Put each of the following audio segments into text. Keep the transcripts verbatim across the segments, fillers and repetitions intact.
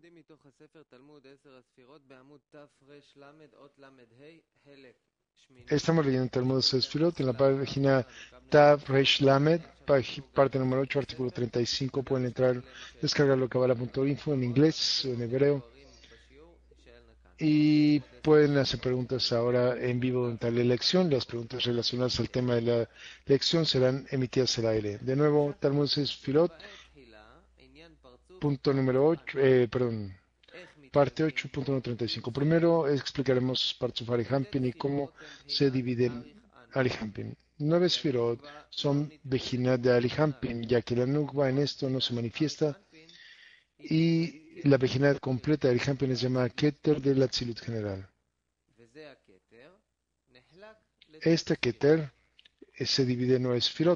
Estamos leyendo el Talmud de Sefirot en la página Tav Reish Lamed, pag- parte número ocho, artículo treinta y cinco. Pueden entrar, descargarlo a kabbalah punto info en inglés o en hebreo. Y pueden hacer preguntas ahora en vivo en tal elección. Las preguntas relacionadas al tema de la lección serán emitidas al aire. De nuevo, Talmud Sefirot, punto número ocho, eh, perdón, parte ocho punto treinta y cinco. Primero explicaremos Partzuf Arihampin y cómo se dividen Arihampin. Nueve Sfirot son Bejinat de Arihampin, ya que la Nukba en esto no se manifiesta, y la Bejinat completa de Arihampin es llamada Keter de la Tzilut general. Esta Keter eh, se divide en nueve Sfirot.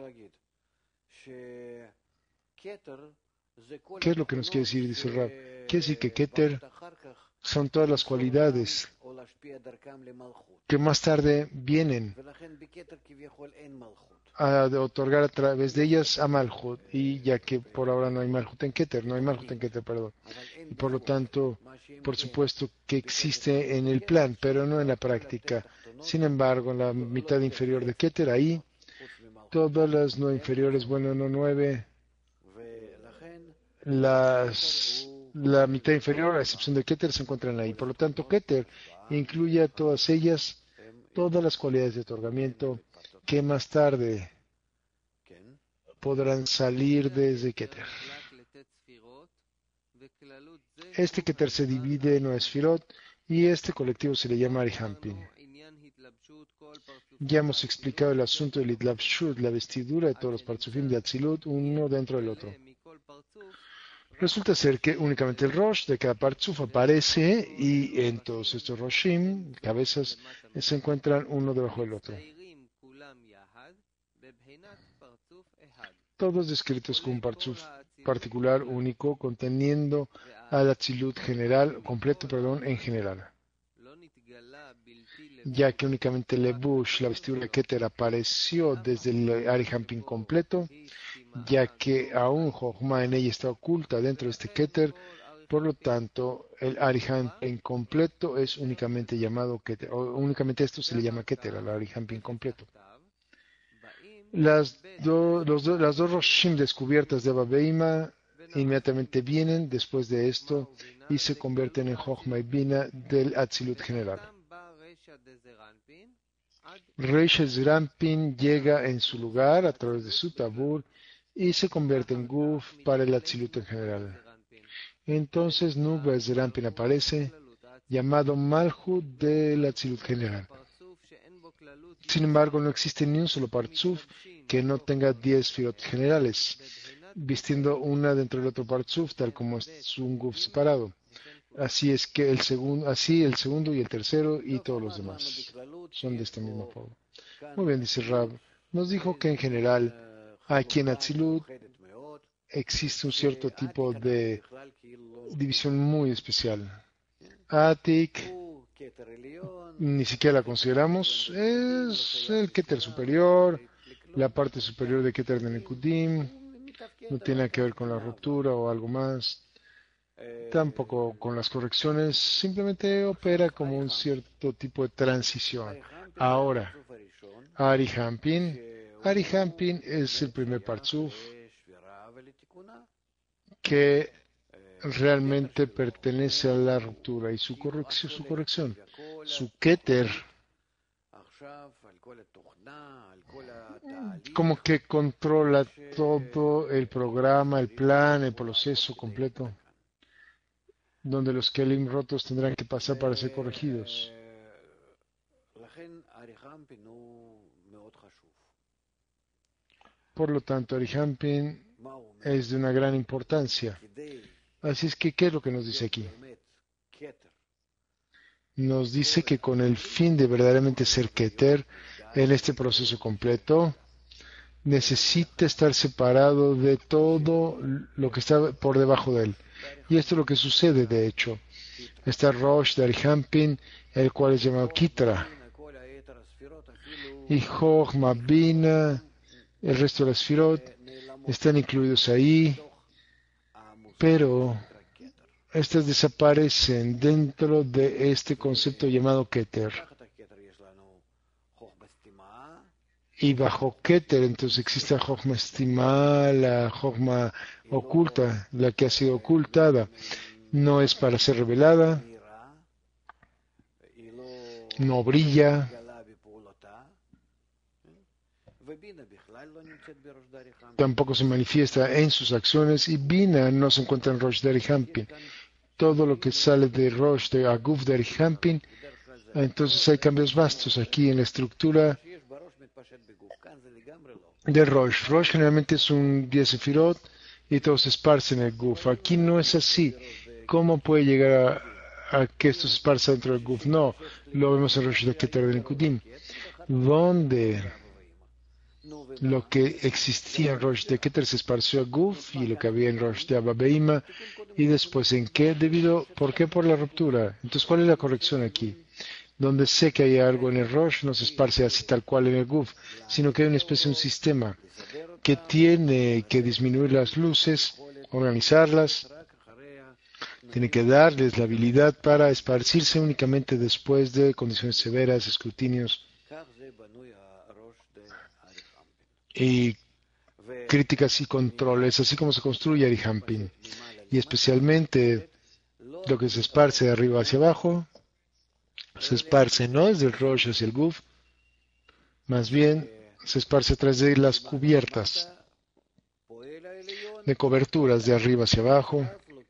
¿Qué es lo que nos quiere decir? Dice el Rab. Quiere decir que Keter son todas las cualidades que más tarde vienen a de otorgar a través de ellas a Malhut, y ya que por ahora no hay Malhut en Keter, no hay Malhut en Keter, perdón. Y por lo tanto, por supuesto que existe en el plan, pero no en la práctica. Sin embargo, en la mitad inferior de Keter, ahí, todas las no inferiores, bueno, no nueve, las, la mitad inferior, a excepción de Keter, se encuentran ahí. Por lo tanto, Keter incluye a todas ellas, todas las cualidades de otorgamiento que más tarde podrán salir desde Keter. Este Keter se divide en nueve Sfirot y este colectivo se le llama Arihampin. Ya hemos explicado el asunto del Itlabshut, la vestidura de todos los Partzufim de Atzilut, uno dentro del otro. Resulta ser que únicamente el Rosh de cada Partzuf aparece, y en todos estos Roshim, cabezas, se encuentran uno debajo del otro. Todos descritos con un Partzuf particular único, conteniendo al Atzilut general, completo, perdón, en general. Ya que únicamente el Lebush, la vestidura de Keter, apareció desde el Arihampin completo, ya que aún Jochma en ella está oculta dentro de este Keter. Por lo tanto, el Arihampin completo es únicamente llamado Keter, o únicamente esto se le llama Keter, al Arihampin completo. Las, do, los do, las dos Roshim descubiertas de Abba Beima inmediatamente vienen después de esto y se convierten en Jochma y Bina del Atzilut general. Reish Zerampin llega en su lugar a través de su tabur y se convierte en Guf para el Atzilut en general. Entonces Nukba Zerampin aparece, llamado Malhut del Atzilut general. Sin embargo, no existe ni un solo Partzuf que no tenga diez Sfirot generales, vistiendo una dentro del otro Partzuf, tal como es un Guf separado. Así es que el segundo, así el segundo y el tercero y todos los demás son de esta misma forma. Muy bien, dice Rab. Nos dijo que en general aquí en Atzilut existe un cierto tipo de división muy especial. Atik ni siquiera la consideramos, es el Keter superior, la parte superior de Keter de Nekudim, no tiene nada que ver con la ruptura o algo más, tampoco con las correcciones, simplemente opera como un cierto tipo de transición. Ahora, Arihampin, Arihampin es el primer Partzuf que realmente pertenece a la ruptura y su corrección, su corrección, su Keter, como que controla todo el programa, el plan, el proceso completo, donde los Kelim rotos tendrán que pasar para ser corregidos. Por lo tanto, Arihampin es de una gran importancia. Así es que, ¿qué es lo que nos dice aquí? Nos dice que con el fin de verdaderamente ser Keter en este proceso completo, necesita estar separado de todo lo que está por debajo de él. Y esto es lo que sucede, de hecho. Está Rosh de Arihampin, el cual es llamado Kitra. Y Jochma, Bina, el resto de las Sfirot están incluidos ahí, pero estas desaparecen dentro de este concepto llamado Keter. Y bajo Keter, entonces existe la Jochma estimada, la Jochma oculta, la que ha sido ocultada. No es para ser revelada, no brilla, tampoco se manifiesta en sus acciones, y Bina no se encuentra en Rosh Dari Hampin. Todo lo que sale de Rosh de Aguf Dari Hampin, entonces hay cambios vastos aquí en la estructura de Rosh. Rosh generalmente es un diez Sefirot y todo se esparce en el Guf. Aquí no es así. ¿Cómo puede llegar a, a que esto se esparza dentro del Guf? No, lo vemos en Rosh de Keter de Nikudim, donde lo que existía en Rosh de Keter se esparció a Guf y lo que había en Rosh de Abba Beima, y después en qué, debido, ¿por qué? Por la ruptura. Entonces, ¿cuál es la corrección aquí? Donde sé que hay algo en el Rosh, no se esparce así tal cual en el Guf, sino que hay una especie de un sistema que tiene que disminuir las luces, organizarlas, tiene que darles la habilidad para esparcirse únicamente después de condiciones severas, escrutinios y críticas y controles, así como se construye Arihampin. Y especialmente lo que se esparce de arriba hacia abajo, se esparce no desde el Rosh hacia el Guf, más bien se esparce a través de las cubiertas, de coberturas de arriba hacia abajo.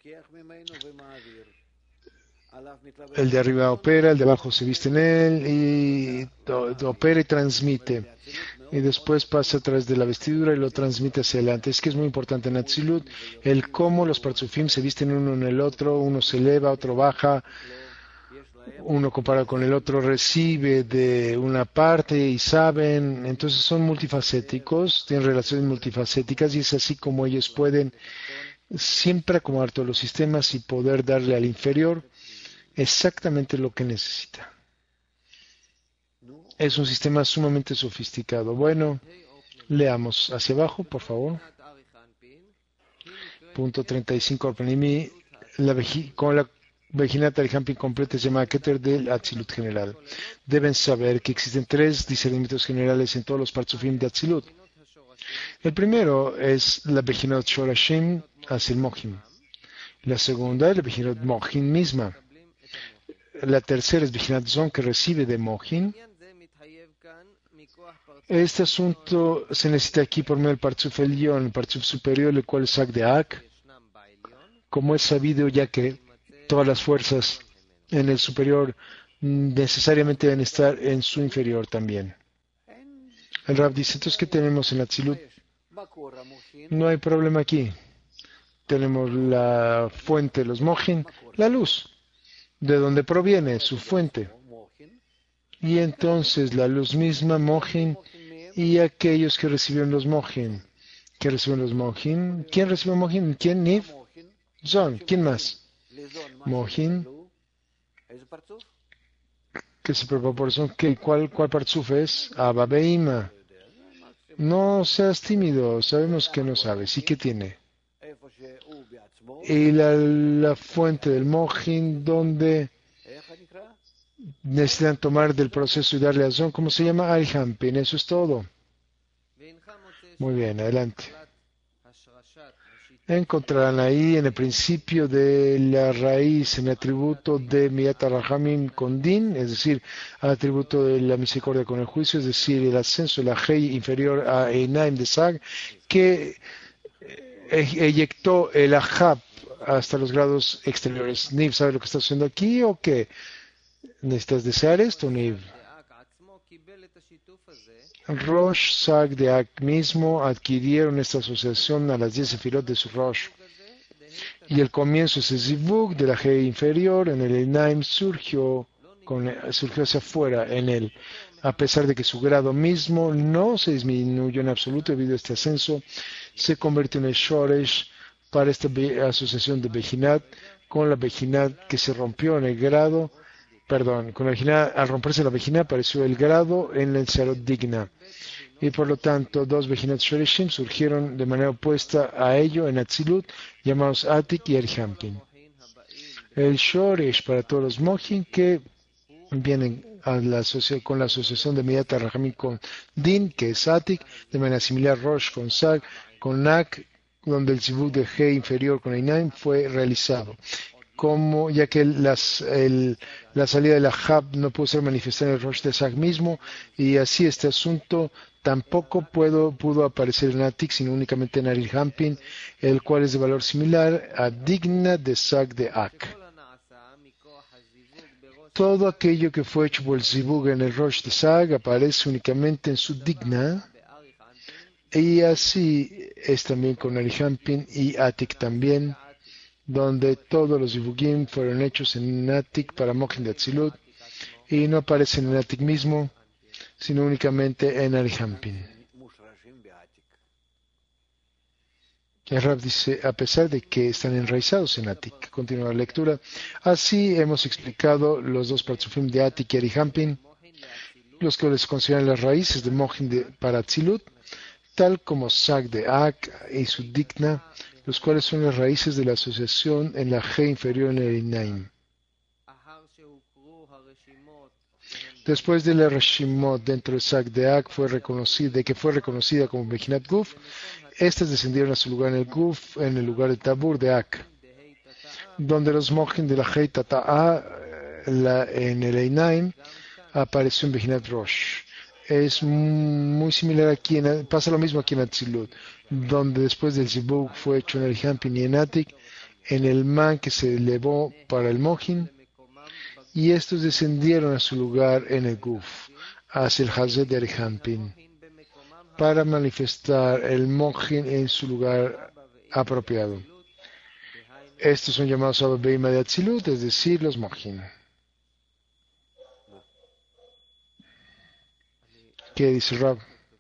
El de arriba opera, el de abajo se viste en él y opera y transmite. Y después pasa a través de la vestidura y lo transmite hacia adelante. Es que es muy importante en Atzilut el cómo los partzufim se visten uno en el otro, uno se eleva, otro baja, uno comparado con el otro recibe de una parte y saben, entonces son multifacéticos, tienen relaciones multifacéticas y es así como ellos pueden siempre acomodar todos los sistemas y poder darle al inferior exactamente lo que necesita. Es un sistema sumamente sofisticado. Bueno, leamos hacia abajo, por favor. Punto treinta y cinco, Orpanimi, la con la Vejinat Arihampin completa se llama Keter del Atzilut general. Deben saber que existen tres discernimientos generales en todos los partzufim de Atzilut. El primero es la Vejinat Shorashim hacia el Mohim. La segunda es la Vejinat Mohim misma. La tercera es Vejinat Zon, que recibe de Mohim. Este asunto se necesita aquí por medio del Partzuf Elyon, el Partzuf superior, el cual es Ak de Ak. Como es sabido ya que todas las fuerzas en el superior necesariamente deben estar en su inferior también. El Rab dice, entonces, ¿qué tenemos en Atzilut? No hay problema aquí. Tenemos la fuente de los Mohin, la luz, de donde proviene su fuente. Y entonces la luz misma, Mohin, y aquellos que reciben los Mohin. ¿Qué reciben los Mohin? ¿Quién recibe Mohin? ¿Quién? Niv. Zon. ¿Quién más? Mohin. ¿Qué se proporciona? ¿Qué? ¿Cuál, cuál partzuf es? Abba Beima. No seas tímido, sabemos que no sabes. ¿Y qué tiene? Y la, la fuente del Mohin, donde necesitan tomar del proceso y darle a Zon, ¿cómo se llama? Arihampin, eso es todo. Muy bien, adelante. Encontrarán ahí en el principio de la raíz, en el atributo de Miyat Rahamim con Din, es decir, al atributo de la misericordia con el juicio, es decir, el ascenso de la Hei inferior a Einaim de Sag, que eyectó el Ahab hasta los grados exteriores. Niv, ¿sabe lo que está haciendo aquí o qué? ¿Necesitas desear esto, Niv? Rosh, Sag de Ak mismo adquirieron esta asociación a las diez sefirot de su Rosh. Y el comienzo, ese zivug de la G inferior en el Einaim surgió, con, surgió hacia afuera en él. A pesar de que su grado mismo no se disminuyó en absoluto debido a este ascenso, se convirtió en el Shoresh para esta asociación de Bejinat con la Bejinat que se rompió en el grado. Perdón, con la vagina, al romperse la vagina apareció el grado en el Serot Digna. Y por lo tanto, dos Vejinat Shoreshim surgieron de manera opuesta a ello en Atzilut, llamados Atik y Arihampin. El Shoresh para todos los Mohin que vienen a la asocia- con la asociación de Midat Rahamim con Din, que es Atik, de manera similar Rosh con Sag, con Nak, donde el Zibuk de G inferior con Einaim fue realizado. Como, ya que las, el- la salida de la Hab no pudo ser manifestada en el Rosh de Sag mismo, y así este asunto tampoco puedo, pudo aparecer en Atik, sino únicamente en Aril Hampin, el cual es de valor similar a Digna de Sag de Ak. Todo aquello que fue hecho por el Zibug en el Rosh de Sag aparece únicamente en su Digna, y así es también con Arihampin y Atik también, donde todos los Zibugim fueron hechos en Atik para Mohin de Atzilut, y no aparecen en Atik mismo, sino únicamente en Arihampin. El Rab dice, a pesar de que están enraizados en Atik. Continúa la lectura. Así hemos explicado los dos partsufim de Atik y Arihampin, los que les consideran las raíces de Mohin de, para Atzilut, tal como Sag de Ak y su Digna, los cuales son las raíces de la asociación en la G inferior en el Inaim. Después de la Reshimot dentro de Sag de Ak fue reconocida, de que fue reconocida como Bejinat Guf, estas descendieron a su lugar en el Guf, en el lugar de Tabur de Ak, donde los Mohin de la G Tata'a en el Einaim apareció en Bejinat Rosh. Es muy similar aquí, en, pasa lo mismo aquí en Atzilut, donde después del Zibug fue hecho en el Hampin y en Atik, en el Man que se elevó para el Mohin, y estos descendieron a su lugar en el Guf, hacia el Hazet de Arihampin, para manifestar el Mohin en su lugar apropiado. Estos son llamados Abba Beima de Atzilut, es decir, los Mohin. ¿Qué dice Rab?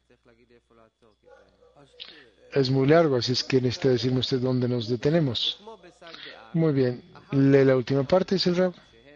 Es muy largo, así es que necesita decirme usted dónde nos detenemos. Muy bien, lee la última parte, dice el Rab.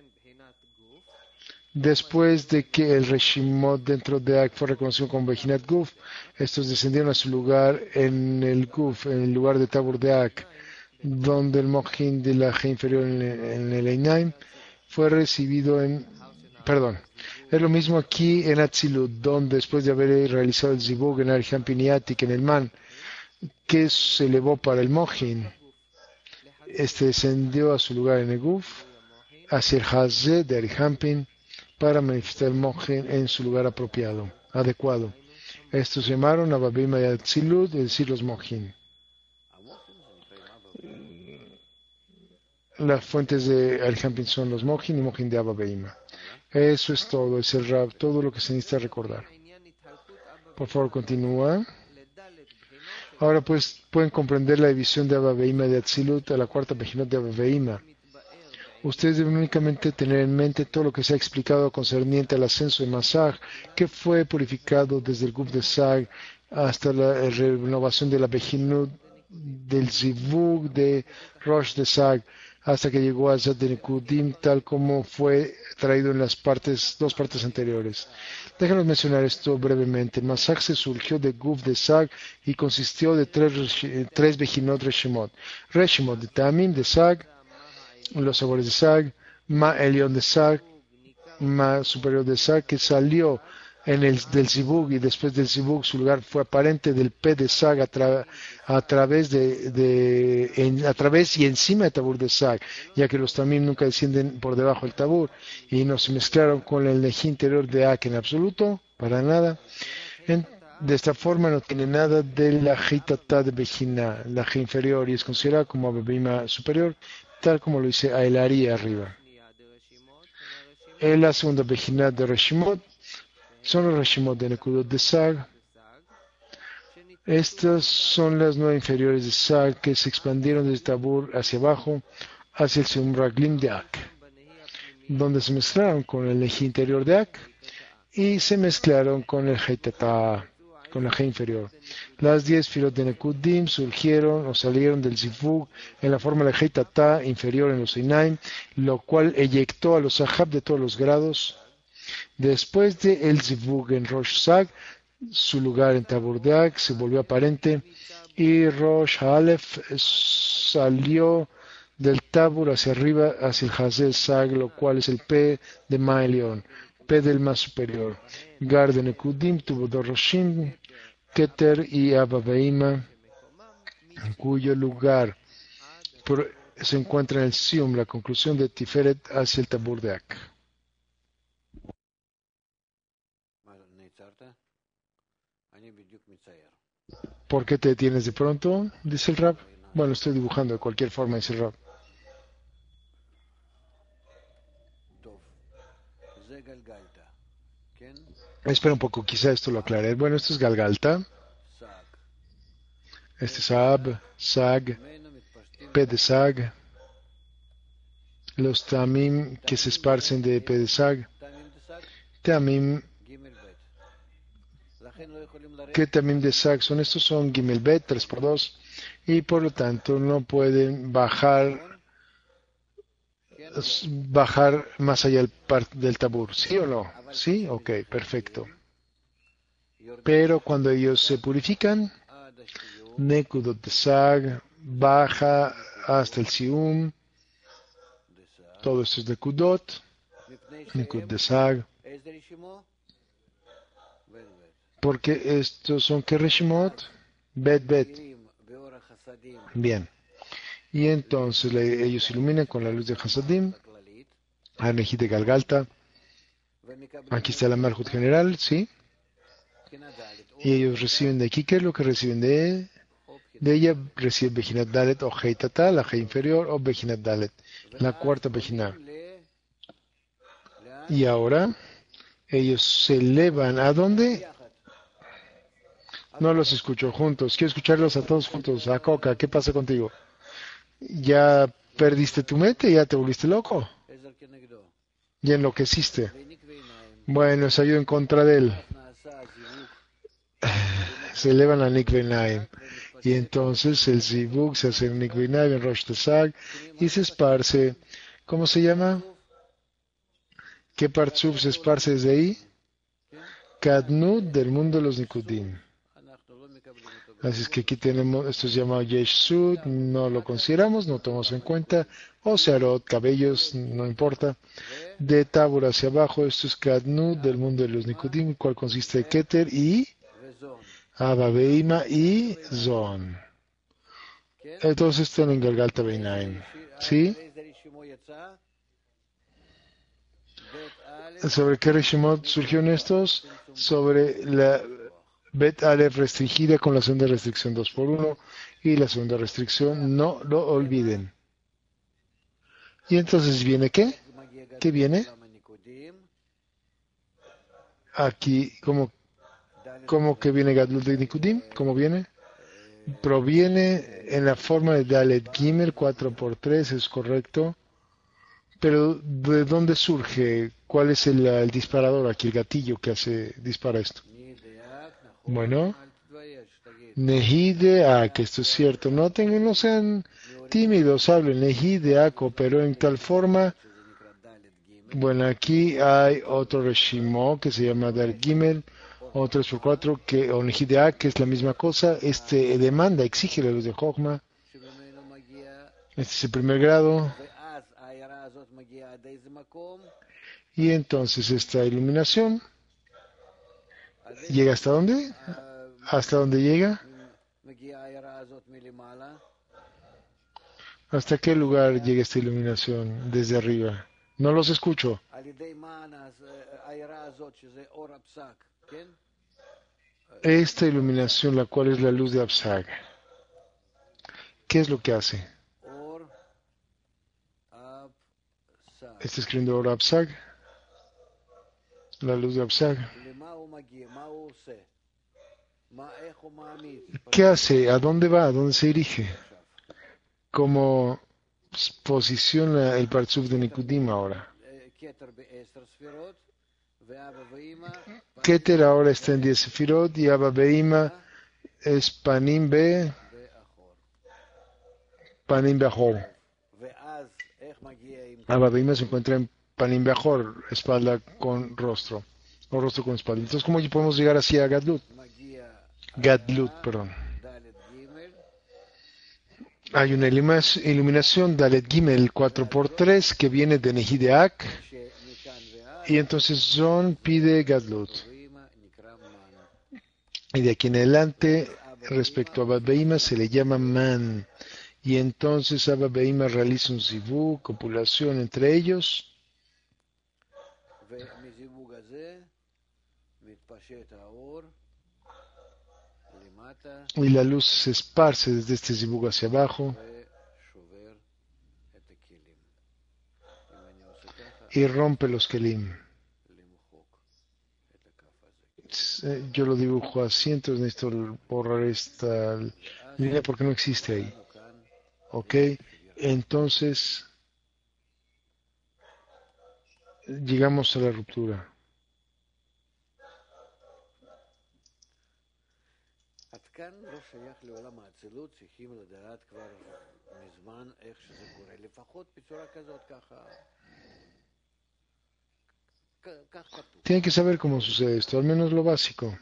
Después de que el Reshimot dentro de Ak fue reconocido como Bejinat Guf, estos descendieron a su lugar en el Guf, en el lugar de Tabur de Ak, donde el Mohin de la G inferior en el, en el Einaim fue recibido en... Perdón, es lo mismo aquí en Atzilut, donde después de haber realizado el Zibug en Arihampin y Atik en el Man, que se elevó para el Mohin, este descendió a su lugar en el Guf, hacia el Hazeh de Arihampin, para manifestar el Mohin en su lugar apropiado, adecuado. Estos se llamaron Abba Beima y Atzilut, es decir, los Mohin. Las fuentes de Arihampin son los Mohin y Mohin de Abba Beima. Eso es todo, es el Rab, todo lo que se necesita recordar. Por favor, continúa. Ahora pues pueden comprender la división de Abba Beima de Atzilut a la cuarta Bejinot de Abba Beima. Ustedes deben únicamente tener en mente todo lo que se ha explicado concerniente al ascenso de Masaj, que fue purificado desde el Guf de Sag hasta la renovación de la Bejinut del Zivug de Rosh de Sag, hasta que llegó a Zad de Nekudim, tal como fue traído en las partes, dos partes anteriores. Déjanos mencionar esto brevemente. Masaj se surgió de Guf de Sag y consistió de tres, tres Bejinot Reshimot. Reshimot de Tamim de Sag, los sabores de Sag, Ma Elión de Sag, Ma superior de Sag, que salió en el del Zibug, y después del Zibug su lugar fue aparente del P de Sag a, tra, a través de, de en, a través y encima de Tabur de Sag, ya que los Tamim nunca descienden por debajo del Tabur y no se mezclaron con el Neji interior de Ak en absoluto, para nada. En, de esta forma no tiene nada de la Jitata de Bejina, la G inferior, y es considerada como Ababima superior, tal como lo dice Aelari arriba. En la segunda Bejina de Reshimot son los Reshimot de Nekudot de Sag. Estas son las nueve inferiores de Sag que se expandieron desde Tabur hacia abajo, hacia el Sumraglim de Ak, donde se mezclaron con el eje interior de Ak y se mezclaron con el Heitata, con la G inferior. Las diez firot de Nekudim surgieron o salieron del Zivug en la forma de la Heitata inferior en los Einaim, lo cual eyectó a los Ahab de todos los grados. Después de el Zivug en Rosh Sag, su lugar en Tabur de Ak se volvió aparente y Rosh Aleph salió del tabur hacia arriba, hacia el Hazel Sag, lo cual es el P de Maelion, P del más superior. Gar de Nekudim tuvo dos Roshim, Keter y Abba Beima, en cuyo lugar por- se encuentra en el Sium, la conclusión de Tiferet hacia el Tabur de Ak. ¿Por qué te detienes de pronto? Dice el Rab. Bueno, estoy dibujando de cualquier forma, dice el Rab. Espera un poco, quizá esto lo aclare. Bueno, esto es Galgalta. Este es Ab, Sag, P de Sag. Los Tamim que se esparcen de P de Sag. Tamim, ¿qué Tamim de Sag son? Estos son Gimel Bet, tres por dos. Y por lo tanto no pueden bajar bajar más allá del, par- del tabur. ¿Sí o no? Sí, ok, perfecto. Pero cuando ellos se purifican, Nekudot de Sag baja hasta el Sium. Todo esto es de Kudot, Nekudot de Sag. Porque estos son que Reshimot, Bet Bet. Bien. Y entonces le- ellos iluminan con la luz de Hasadim, Aneji de Galgalta. Aquí está la Malhut general, ¿sí? Y ellos reciben de aquí, ¿qué es lo que reciben de, de ella? Reciben Bejinat Dalet o Heitata, la He inferior, o Bejinat Dalet, la cuarta Bejinat. Y ahora ellos se elevan, ¿a dónde? No los escucho juntos, quiero escucharlos a todos juntos. A Coca, ¿qué pasa contigo? ¿Ya perdiste tu mente? ¿Ya te volviste loco? ¿Ya enloqueciste? Bueno, se ayuda en contra de él. Se elevan a Nick Benaim. Y entonces el Zibuk se hace en Nick Benaim, en Rosh Tezag, y se esparce. ¿Cómo se llama? ¿Qué Partsuf se esparce desde ahí? Kadnut del mundo de los Nikudim. Así es que aquí tenemos, esto es llamado Yesh Sud, no lo consideramos, no tomamos en cuenta. O Searot, cabellos, no importa. De Tabur hacia abajo, esto es Kadnut del mundo de los Nikudim, cual consiste de Keter y Abba Beima y Zon. Entonces están en Galgalta Beinaim. ¿Sí? ¿Sobre qué Reshimot surgieron estos? Sobre la Bet Aleph restringida con la segunda restricción dos por uno y la segunda restricción, no lo olviden. ¿Y entonces viene qué? ¿Qué viene? Aquí, ¿cómo, cómo que viene Gadlut de Nikudim? ¿Cómo viene? Proviene en la forma de Dalet Gimel cuatro por tres, es correcto. Pero ¿de dónde surge? ¿Cuál es el, el disparador aquí, el gatillo que hace dispara esto? Bueno, Nehide que esto es cierto. No tengan, no sean tímidos, hablen Nehide pero en tal forma. Bueno, aquí hay otro Reshimo que se llama Dar Gimel, otro tres por cuatro que o Nehide que es la misma cosa. Este demanda, exige la luz de Jochma. Este es el primer grado. Y entonces esta iluminación llega hasta dónde? ¿Hasta dónde llega? ¿Hasta qué lugar llega esta iluminación desde arriba? No los escucho. Esta iluminación, la cual es la luz de Absag, ¿qué es lo que hace? Está escribiendo ahora Absag, la luz de Absag. ¿Qué hace? ¿A dónde va? ¿A dónde se dirige? ¿Cómo posiciona el Partsuf de Nikudim ahora? Keter ahora está en diez Sefirot y Abba Beima es Panim Be Panim Beachor. Abba Beima se encuentra en Panim Beachor, espalda con rostro, o rostro con espalda. Entonces, ¿cómo podemos llegar así a Gadlut? Gadlut, perdón. Hay una iluma- iluminación Dalet Gimel cuatro por tres que viene de Nehideak y entonces Zon pide Gadlut. Y de aquí en adelante, respecto a Abba Behima, se le llama Man. Y entonces Abba Behima realiza un zivug, copulación entre ellos, y la luz se esparce desde este zivug hacia abajo y rompe los kelim. Eh, Yo lo dibujo así, entonces necesito borrar esta línea porque no existe ahí. ¿Ok? Entonces llegamos a la ruptura. Tienen que saber cómo sucede esto, al menos lo básico.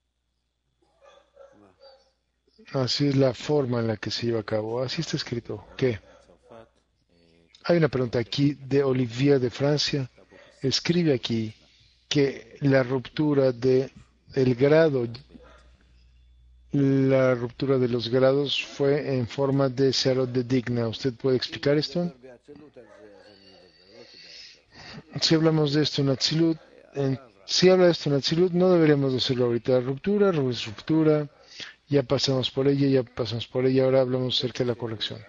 Así es la forma en la que se lleva a cabo. Así está escrito. ¿Qué? Hay una pregunta aquí de Olivier de Francia. Escribe aquí que la ruptura de el grado, la ruptura de los grados fue en forma de cero de digna. ¿Usted puede explicar esto? Si hablamos de esto en Atzilut, en- si habla de esto en Atzilut, no deberíamos decirlo ahorita. Ruptura, es ruptura, ya pasamos por ella, ya pasamos por ella, ahora hablamos acerca de la corrección.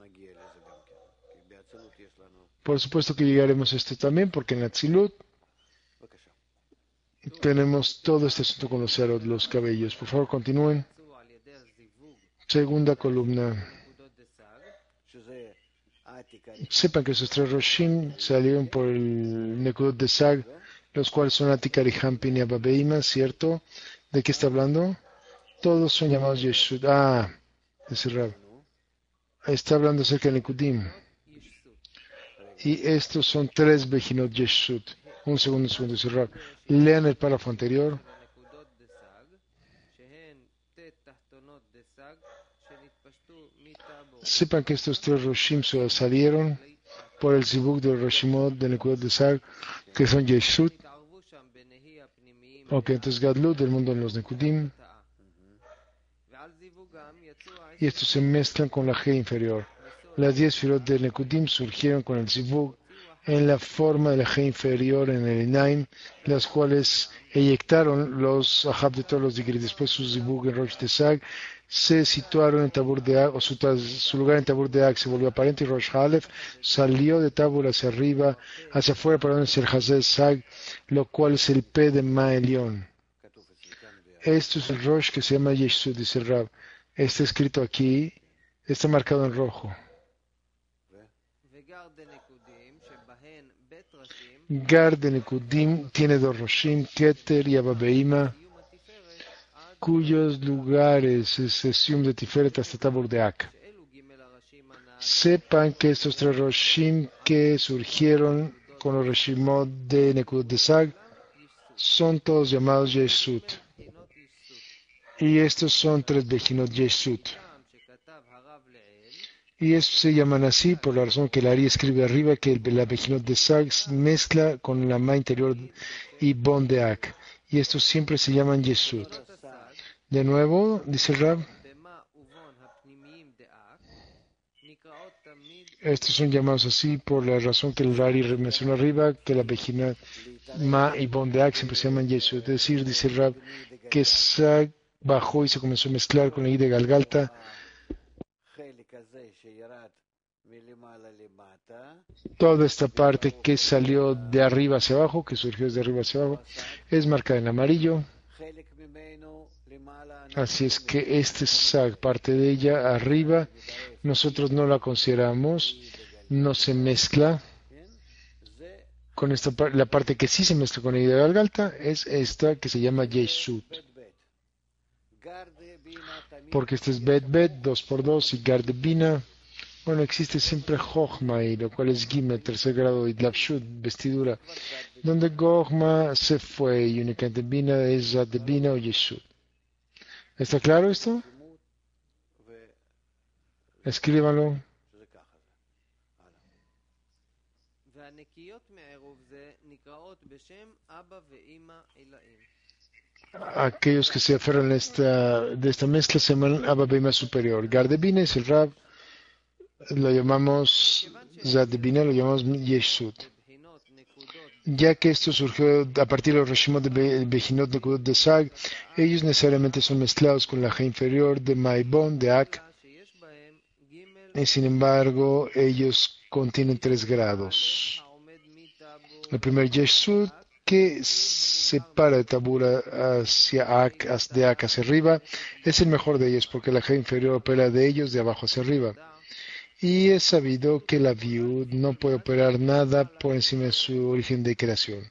Por supuesto que llegaremos a esto también, porque en Atzilut tenemos todo este asunto con los ceros, los cabellos. Por favor, continúen. Segunda columna. Sepan que esos tres Roshim salieron por el Nekudot de Sag, los cuales son Atikar y Hampin y Abba Behima, ¿cierto? ¿De qué está hablando? Todos son llamados Yeshut. Ah, ese Rab. Está hablando acerca de Nekudim. Y estos son tres Bejinot Yeshut. Un segundo, un segundo, ese Rab. Lean el párrafo anterior. Sepan que estos tres Roshim salieron por el Zibuk de Roshimot de Nekudot de Sag, que son Yeshut. Ok, entonces Gadlut del mundo en los Nekudim. Y estos se mezclan con la G inferior. Las diez firot del Nekudim surgieron con el Zibug en la forma de la G inferior en el Inaim, las cuales eyectaron los Ahab de todos los Digri. Después su Zibug en Rosh Tesag se situaron en Tabur de Ag, o su, su lugar en Tabur de Ag se volvió aparente y Rosh Halef salió de Tabur hacia arriba, hacia afuera, perdón, hacia el Hazez Sag, lo cual es el P de Maelión. Esto es el Rosh que se llama Yeshua, dice el Rab. Está escrito aquí, está marcado en rojo. Gar de Nekudim tiene dos Roshim, Keter y Abba Behima, cuyos lugares es Sesium de Tiferet hasta Tabor de Ak. Sepan que estos tres Roshim que surgieron con los Roshimot de Nekudot de Sag son todos llamados Yeshut. Y estos son tres Bejinot Yeshut. Y estos se llaman así por la razón que el Ari escribe arriba que el, la Bejinot de Sag mezcla con la Ma interior y Bon de Ak. Y estos siempre se llaman Yeshut. De nuevo, dice el Rab, estos son llamados así por la razón que el Ari mencionó arriba, que la Bejinot Ma y Bon de Ak siempre se llaman Yeshut. Es decir, dice el Rab, que Sag bajó y se comenzó a mezclar con la I de Galgalta. Toda esta parte que salió de arriba hacia abajo, que surgió desde arriba hacia abajo, es marcada en amarillo. Así es que esta parte de ella arriba, nosotros no la consideramos, no se mezcla con esta parte. La parte que sí se mezcla con la idea de Galgalta es esta que se llama Yeshut. Porque este es Bet Bet, dos por dos y Garde Bina. Bueno, existe siempre Jochma, y lo cual es Gimel, tercer grado, y Dlapshut, vestidura, donde Gochma se fue y únicamente Bina es Adebina o Yeshut. ¿Está claro esto? Escríbalo. Aquellos que se aferran a esta, de esta mezcla se llaman Abba Bema superior. Gardebina es el Rab, lo llamamos Zadebina, lo llamamos Yeshut. Ya que esto surgió a partir de los Reshimot de Bejinot Nekudot de Sag, ellos necesariamente son mezclados con la G inferior de Maibon, de Ak, y sin embargo ellos contienen tres grados. El primer Yeshut, que separa de Tabura hacia Ak, de Ak hacia arriba, es el mejor de ellos porque la G inferior opera de ellos de abajo hacia arriba. Y es sabido que la viud no puede operar nada por encima de su origen de creación.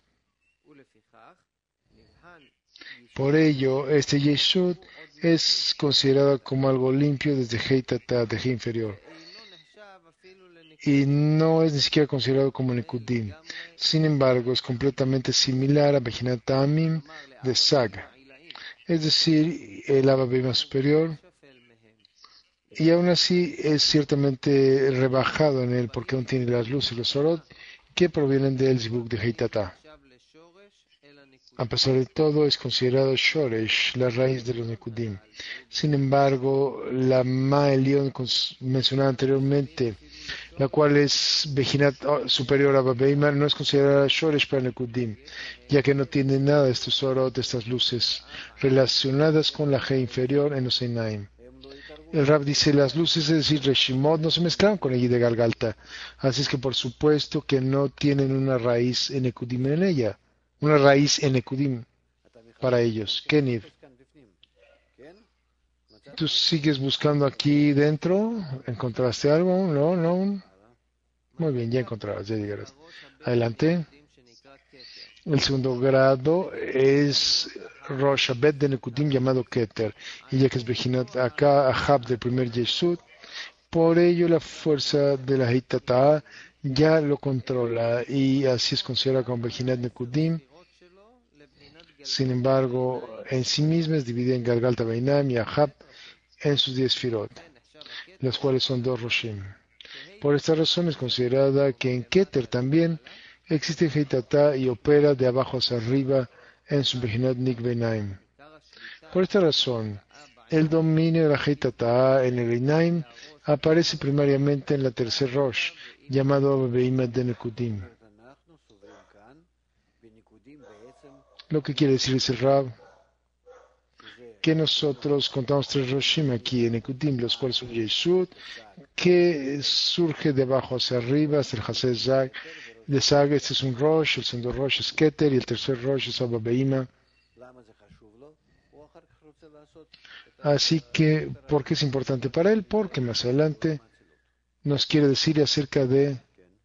Por ello, este Yeshut es considerado como algo limpio desde Heitata, de G inferior. Y no es ni siquiera considerado como Nekudim. Sin embargo, es completamente similar a Bejinat Amim de Sag, es decir, el Abba Bema superior. Y aún así es ciertamente rebajado en él porque aún tiene las luces y los sorot que provienen del Zibuk de Heitata. A pesar de todo, es considerado Shoresh, la raíz de los Nekudim. Sin embargo, la Ma'elion mencionada anteriormente, la cual es Bejinat superior a Babeima, no es considerada Shoresh para Nekudim, ya que no tiene nada de estos sorot, de estas luces, relacionadas con la G inferior en los Einaim. El Rab dice, las luces, es decir, Reshimot, no se mezclan con el de Galgalta. Así es que por supuesto que no tienen una raíz en Nekudim en ella. Una raíz en Nekudim para ellos. Keniv, ¿tú sigues buscando aquí dentro? ¿Encontraste algo? No, no. Muy bien, ya encontrarás, ya llegarás. Adelante. El segundo grado es Rosh Habet de Nekudim llamado Keter, y ya que es Bejinat acá, Ahab del primer Yeshut, por ello la fuerza de la Heitata ya lo controla y así es considerada como Bejinat Nekudim. Sin embargo, en sí misma es dividida en Galgalta Beinam y Ahab en sus diez Firot, las cuales son dos Roshim. Por esta razón es considerada que en Keter también existe Heitata y opera de abajo hacia arriba en su Bejinat Nikbeinaim. Por esta razón, el dominio de la Heitata en el Einaim aparece primariamente en la tercer Rosh, llamado Beima de Nekudim. Lo que quiere decir es el Rab, que nosotros contamos tres Roshim aquí en Nekudim, los cuales son Yeshut, que surge de abajo hacia arriba, hasta el Hased Zag, de Sag. Este es un Rosh, el segundo Rosh es Keter y el tercer Rosh es Abba Beima. Así que, ¿por qué es importante para él? Porque más adelante nos quiere decir acerca de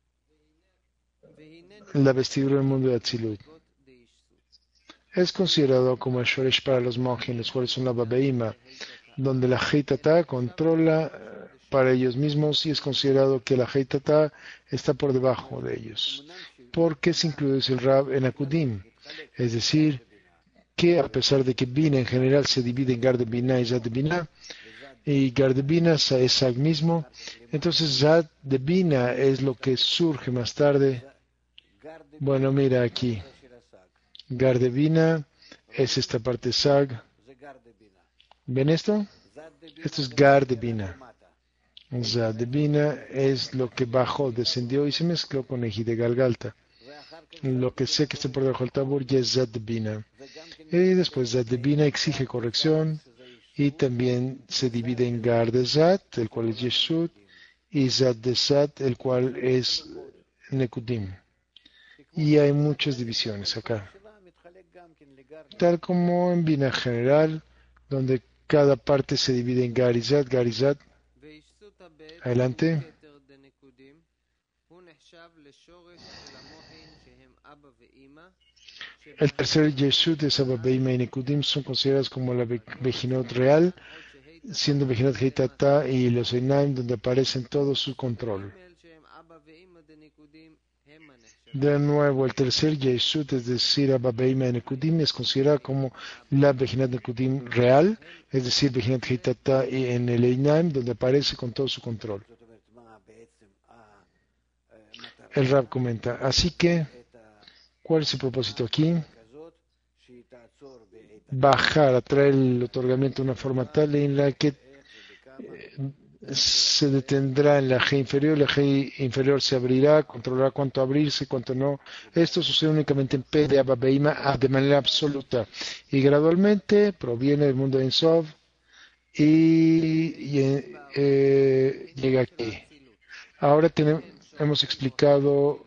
la vestidura del mundo de Atzilut. Es considerado como el Shoresh para los Mohin, los cuales son la Abba Beima, donde la Heitata controla para ellos mismos y es considerado que la Heitata está por debajo de ellos. Porque se incluye el Rab en Akudim, es decir, que a pesar de que Bina en general se divide en Gard de Bina y Zad de Bina, y Gard de Bina es Sag mismo, entonces Zad de Bina es lo que surge más tarde. Bueno, mira aquí, Gard de Bina es esta parte Sag. ¿Ven esto? Esto es Gard de Bina. Zad de Bina es lo que bajó, descendió y se mezcló con Eji de Galgalta. Lo que sé que está por debajo del Tabur ya es Zad de Bina. Y después Zad de Bina exige corrección y también se divide en Gar de Zad, el cual es Yeshut, y Zad de Zad, el cual es Nekudim. Y hay muchas divisiones acá. Tal como en Bina general, donde cada parte se divide en Gar y Zad, Gar y Zad. Adelante. El tercer Yeshut de Abba Beima y Nekudim son considerados como la Bejinot real, siendo Bejinot Heitata y los Einaim donde aparecen todo su control. De nuevo, el tercer Yeshut, es decir, Abba Beima de Nekudim, es considerada como la Bejinat Nekudim real, es decir, Bejinat Hitata en el Einaim, donde aparece con todo su control. El Rab comenta, así que, ¿cuál es el propósito aquí? Bajar, atraer el otorgamiento de una forma tal en la que eh, se detendrá en la G inferior, la G inferior se abrirá, controlará cuánto abrirse, cuánto no. Esto sucede únicamente en P de Abba Beima de manera absoluta y gradualmente proviene del mundo de Ensov y, y eh, llega aquí. Ahora tenemos, hemos explicado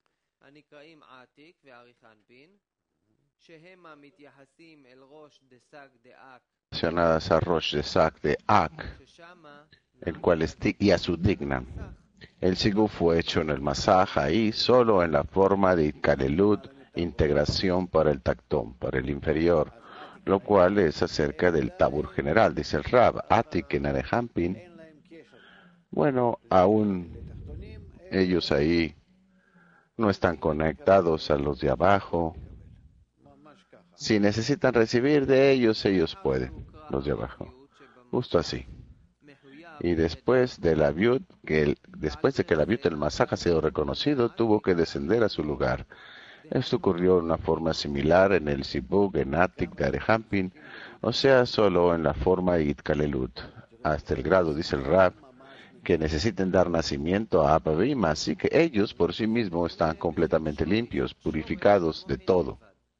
Relacionadas a Rosh de Sak de Ak, el cual es di- y a su digna. El Sigu fue hecho en el Masaj ahí solo en la forma de Kalelut, integración para el tactón, para el inferior, lo cual es acerca del tabur general, dice el Rab, Atik en Arehampin. Bueno, aún ellos ahí no están conectados a los de abajo. Si necesitan recibir de ellos, ellos pueden, los de abajo. Justo así. Y después de la viud, que el, después de que la viud del Masaj ha sido reconocido, tuvo que descender a su lugar. Esto ocurrió de una forma similar en el Sibug, en Atik de Arehampin, o sea, solo en la forma de Itkalelut, hasta el grado, dice el Rab, que necesiten dar nacimiento a Abba Beima, así que ellos por sí mismos están completamente limpios, purificados de todo.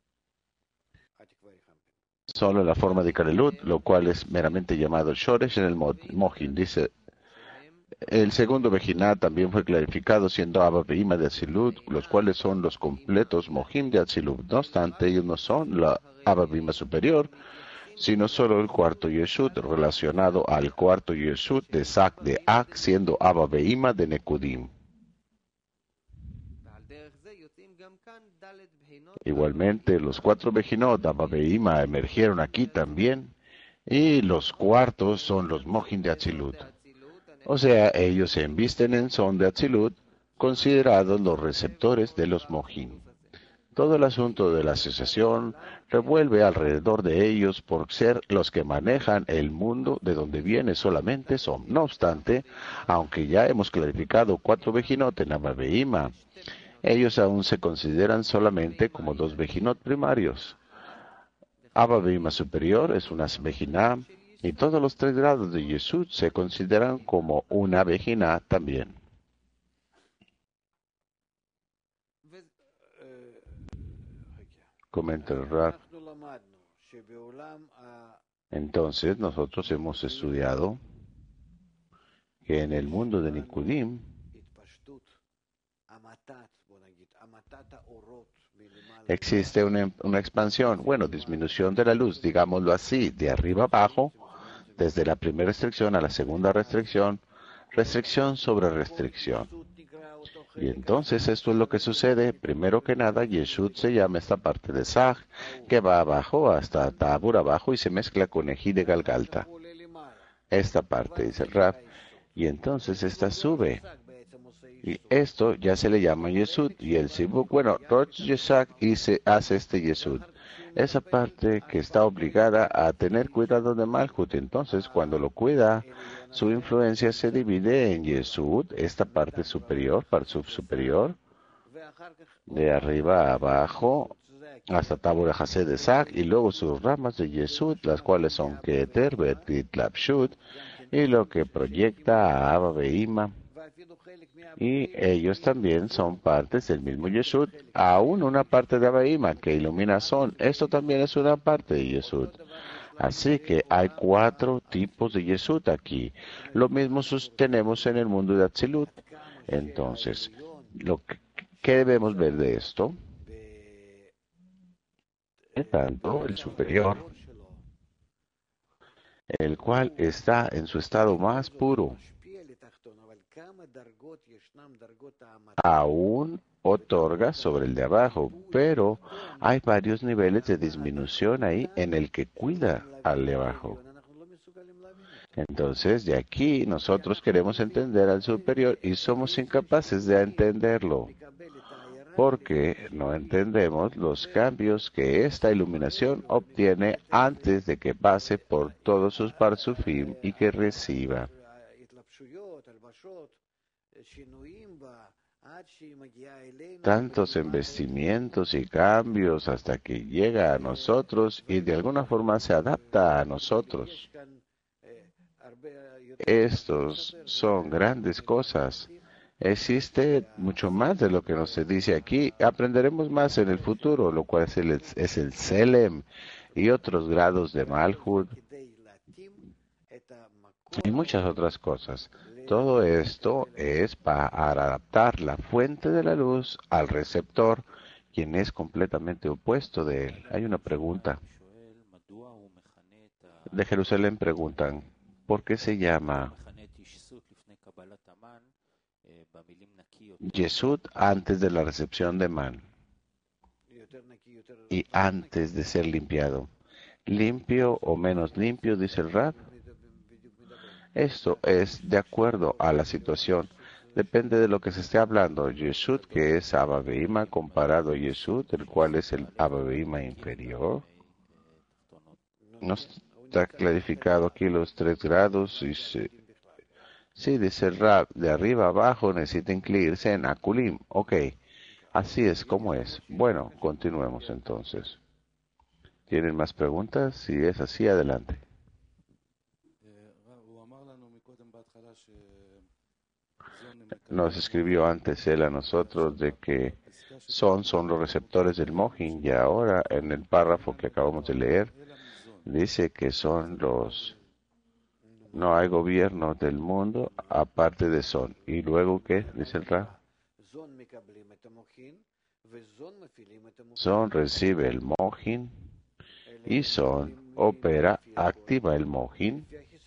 Solo en la forma de Kalelut, lo cual es meramente llamado Shoresh en el Mohin. Dice, el segundo Bejinat también fue clarificado siendo Abba Beima de Atzilut, los cuales son los completos Mohim de Atzilut. No obstante, ellos no son la Abba Beima superior, sino solo el cuarto Yeshut relacionado al cuarto Yeshut de Sak de Ak, siendo Abba Beima de Nekudim. Igualmente, los cuatro Bejinot Abba Beima emergieron aquí también, y los cuartos son los Mohim de Atzilut. O sea, ellos se embisten en son de Atzilut, considerados los receptores de los Mohim. Todo el asunto de la asociación revuelve alrededor de ellos por ser los que manejan el mundo de donde viene solamente son. No obstante, aunque ya hemos clarificado cuatro Bejinot en Abba Beima, ellos aún se consideran solamente como dos Bejinot primarios. Abba Beima superior es una Bejiná, y todos los tres grados de Yeshut se consideran como una Bejiná también. Comenta el Rab. Entonces nosotros hemos estudiado que en el mundo de Nikudim existe una, una expansión, bueno, disminución de la luz, digámoslo así, de arriba abajo, desde la primera restricción a la segunda restricción, restricción sobre restricción. Y entonces esto es lo que sucede. Primero que nada, Yeshut se llama esta parte de Sag, que va abajo hasta Tabur abajo y se mezcla con Ejí de Galgalta. Esta parte dice el Rab. Y entonces esta sube. Y esto ya se le llama Yeshut. Y el Sibuk, bueno, Rosh Yesak y se hace este Yeshut. Esa parte que está obligada a tener cuidado de Malhut. Entonces, cuando lo cuida, su influencia se divide en Yesud, esta parte superior, Parsuf superior, de arriba a abajo, hasta Tabura Hased de Sak, y luego sus ramas de Yesud, las cuales son Keter, Betit, Lapshut, y lo que proyecta a Abba Beima. Y ellos también son partes del mismo Yesud, aún una parte de Abba Beima que ilumina Son, esto también es una parte de Yesud. Así que hay cuatro tipos de Yesud aquí. Lo mismo tenemos en el mundo de Atzilut. Entonces, lo que, ¿qué debemos ver de esto? En tanto, el superior, el cual está en su estado más puro, aún otorga sobre el de abajo, pero hay varios niveles de disminución ahí en el que cuida al de abajo. Entonces, de aquí nosotros queremos entender al superior y somos incapaces de entenderlo, porque no entendemos los cambios que esta iluminación obtiene antes de que pase por todos sus parsufim y que reciba tantos embestimientos y cambios hasta que llega a nosotros y de alguna forma se adapta a nosotros. Estos son grandes cosas. Existe mucho más de lo que nos se dice aquí. Aprenderemos más en el futuro, lo cual es el, es el Selem y otros grados de Malhut y muchas otras cosas. Todo esto es para adaptar la fuente de la luz al receptor, quien es completamente opuesto de él. Hay una pregunta. De Jerusalén preguntan, ¿por qué se llama Yesud antes de la recepción de Man y antes de ser limpiado? ¿Limpio o menos limpio, dice el Rab? Esto es de acuerdo a la situación. Depende de lo que se esté hablando. Yesud, que es Abba Behima, comparado a Yesud, el cual es el Abba Behima inferior. No está clarificado aquí los tres grados. Y se, sí, dice el Rab, de arriba a abajo necesita incluirse en Akulim. Ok, así es como es. Bueno, continuemos entonces. ¿Tienen más preguntas? Si es así, adelante. Nos escribió antes él a nosotros de que son, son los receptores del Mohin, y ahora en el párrafo que acabamos de leer dice que son los, no hay gobierno del mundo aparte de Son. ¿Y luego qué? Dice el Ra. Son recibe el Mohin y Son opera, activa el Mohin.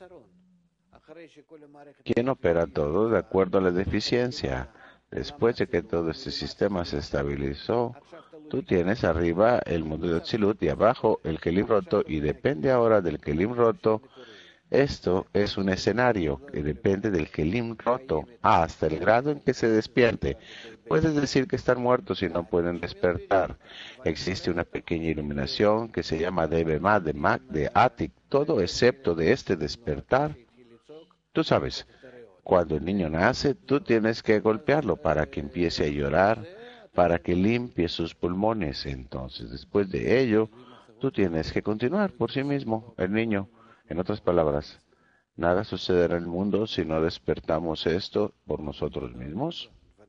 ¿Quién opera todo de acuerdo a la deficiencia? Después de que todo este sistema se estabilizó, tú tienes arriba el mundo de Atzilut y abajo el Kelim roto, y depende ahora del Kelim roto. Esto es un escenario que depende del Kelim roto hasta el grado en que se despierte. Puedes decir que están muertos y no pueden despertar. Existe una pequeña iluminación que se llama Debemá de Mac de Atik, todo excepto de este despertar. Tú sabes, cuando el niño nace, tú tienes que golpearlo para que empiece a llorar, para que limpie sus pulmones. Entonces, después de ello, tú tienes que continuar por sí mismo, el niño. En otras palabras, nada sucederá en el mundo si no despertamos esto por nosotros mismos.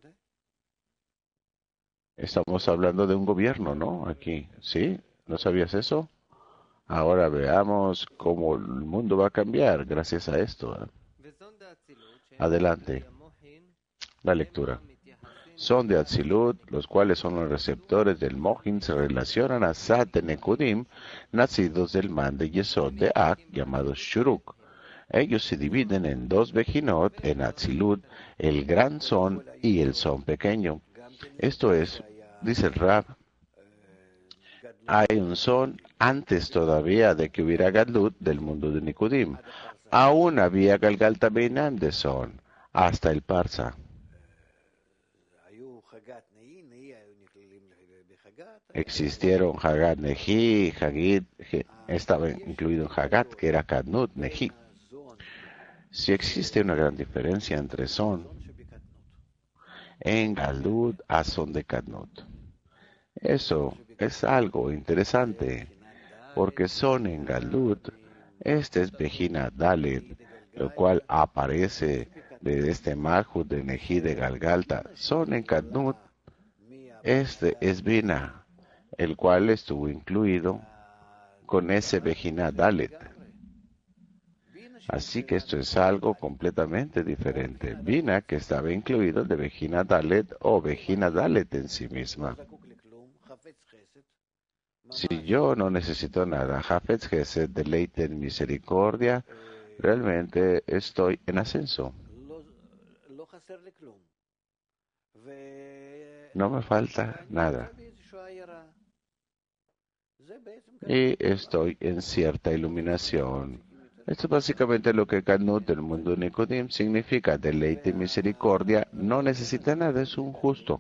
Estamos hablando de un gobierno, ¿no? Aquí, ¿sí? ¿No sabías eso? Ahora veamos cómo el mundo va a cambiar gracias a esto, ¿eh? Adelante. La lectura. Son de Atzilut, los cuales son los receptores del Mohin, se relacionan a Sat Nekudim, nacidos del man de Yesod de Ak, llamados Shuruk. Ellos se dividen en dos Bejinot, en Atzilut, el gran son y el son pequeño. Esto es, dice el Rab, hay un son antes todavía de que hubiera Gadlut del mundo de Nikudim. Aún había Galgalta Beinam de son, hasta el Parsa. Existieron Hagat Neji, Hagid, estaba incluido en Hagat, que era Kadnut Neji. Si existe una gran diferencia entre son en Galut a son de Kadnut. Eso es algo interesante, porque son en Galut, este es Bejina Dalet, lo cual aparece de este Malhut de Neji de Galgalta. Son en Kadnut, este es Bina, el cual estuvo incluido con ese Bejina Dalet. Así que esto es algo completamente diferente. Bina, que estaba incluido de Bejina Dalet o Bejina Dalet en sí misma. Si yo no necesito nada, Hafetz Gesed, deleite en misericordia, realmente estoy en ascenso. No me falta nada. Y estoy en cierta iluminación. Esto es básicamente lo que Canut del mundo de Nicodim significa. Deleite y misericordia no necesita nada, es un justo.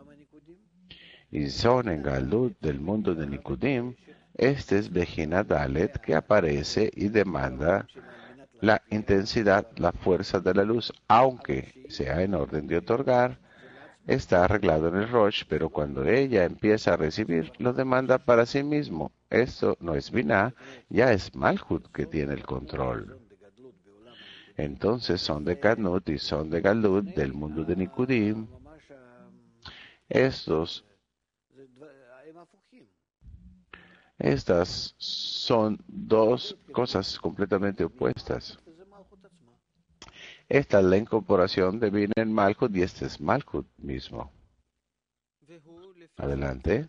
Y son en Galut del mundo de Nicodim, este es Bejina Dalet que aparece y demanda la intensidad, la fuerza de la luz, aunque sea en orden de otorgar, está arreglado en el Rosh, pero cuando ella empieza a recibir, lo demanda para sí mismo. Esto no es Binah, ya es Malhut que tiene el control. Entonces son de Canut y son de Galut del mundo de Nikudim. Estos, estas son dos cosas completamente opuestas. Esta es la incorporación de Bin en Malhut y este es Malhut mismo. Adelante.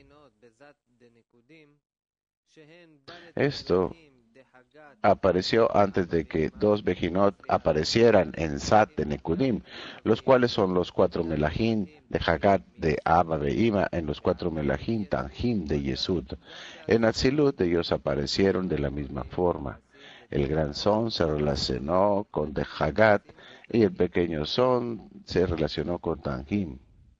Esto apareció antes de que dos Bejinot aparecieran en Sat de Nekudim, los cuales son los cuatro Melahim de Hagat de Abba Beima en los cuatro Melahim Tanjim de Yesud. En Atzilut ellos aparecieron de la misma forma. El gran son se relacionó con de Hagat y el pequeño son se relacionó con Tanjim.